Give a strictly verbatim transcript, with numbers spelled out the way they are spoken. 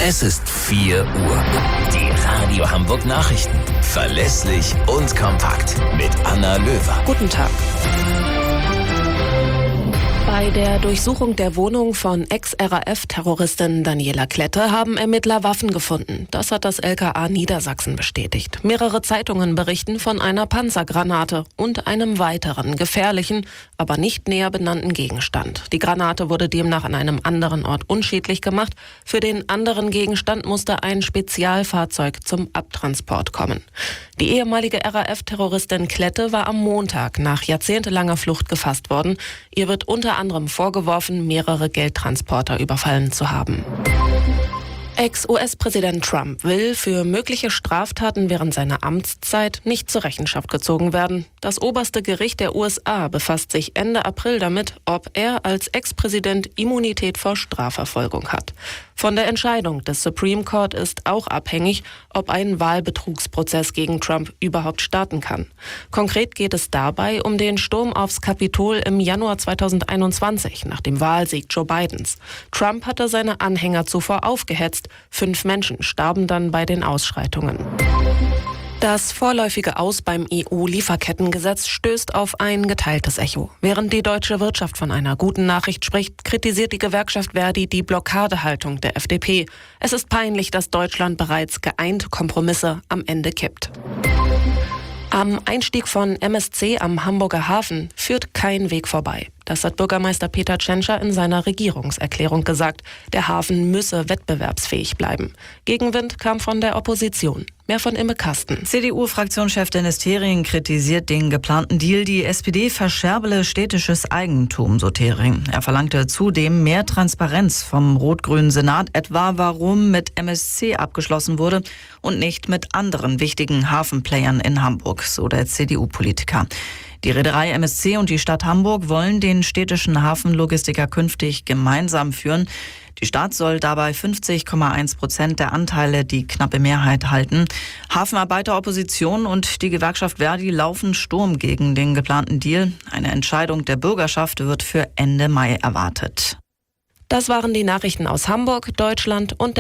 Es ist vier Uhr. Die Radio Hamburg Nachrichten. Verlässlich und kompakt. Mit Anna Löwer. Guten Tag. Bei der Durchsuchung der Wohnung von Ex-R A F-Terroristin Daniela Klette haben Ermittler Waffen gefunden. Das hat das L K A Niedersachsen bestätigt. Mehrere Zeitungen berichten von einer Panzergranate und einem weiteren gefährlichen, aber nicht näher benannten Gegenstand. Die Granate wurde demnach an einem anderen Ort unschädlich gemacht. Für den anderen Gegenstand musste ein Spezialfahrzeug zum Abtransport kommen. Die ehemalige R A F-Terroristin Klette war am Montag nach jahrzehntelanger Flucht gefasst worden. Ihr wird unter anderem vorgeworfen, mehrere Geldtransporter überfallen zu haben. Ex-U S-Präsident Trump will für mögliche Straftaten während seiner Amtszeit nicht zur Rechenschaft gezogen werden. Das oberste Gericht der U S A befasst sich Ende April damit, ob er als Ex-Präsident Immunität vor Strafverfolgung hat. Von der Entscheidung des Supreme Court ist auch abhängig, ob ein Wahlbetrugsprozess gegen Trump überhaupt starten kann. Konkret geht es dabei um den Sturm aufs Kapitol im Januar zweitausendeinundzwanzig, nach dem Wahlsieg Joe Bidens. Trump hatte seine Anhänger zuvor aufgehetzt. Fünf Menschen starben dann bei den Ausschreitungen. Das vorläufige Aus beim E U-Lieferkettengesetz stößt auf ein geteiltes Echo. Während die deutsche Wirtschaft von einer guten Nachricht spricht, kritisiert die Gewerkschaft Verdi die Blockadehaltung der F D P. Es ist peinlich, dass Deutschland bereits geeinte Kompromisse am Ende kippt. Am Einstieg von M S C am Hamburger Hafen führt kein Weg vorbei. Das hat Bürgermeister Peter Tschentscher in seiner Regierungserklärung gesagt. Der Hafen müsse wettbewerbsfähig bleiben. Gegenwind kam von der Opposition. Mehr von Imme Kasten. C D U-Fraktionschef Dennis Thering kritisiert den geplanten Deal. Die S P D verscherbele städtisches Eigentum, so Thering. Er verlangte zudem mehr Transparenz vom rot-grünen Senat, etwa warum mit M S C abgeschlossen wurde und nicht mit anderen wichtigen Hafenplayern in Hamburg, so der C D U-Politiker. Die Reederei M S C und die Stadt Hamburg wollen den städtischen Hafenlogistiker künftig gemeinsam führen. Die Stadt soll dabei fünfzig Komma eins Prozent der Anteile, die knappe Mehrheit, halten. Hafenarbeiter, Opposition und die Gewerkschaft Verdi laufen Sturm gegen den geplanten Deal. Eine Entscheidung der Bürgerschaft wird für Ende Mai erwartet. Das waren die Nachrichten aus Hamburg, Deutschland und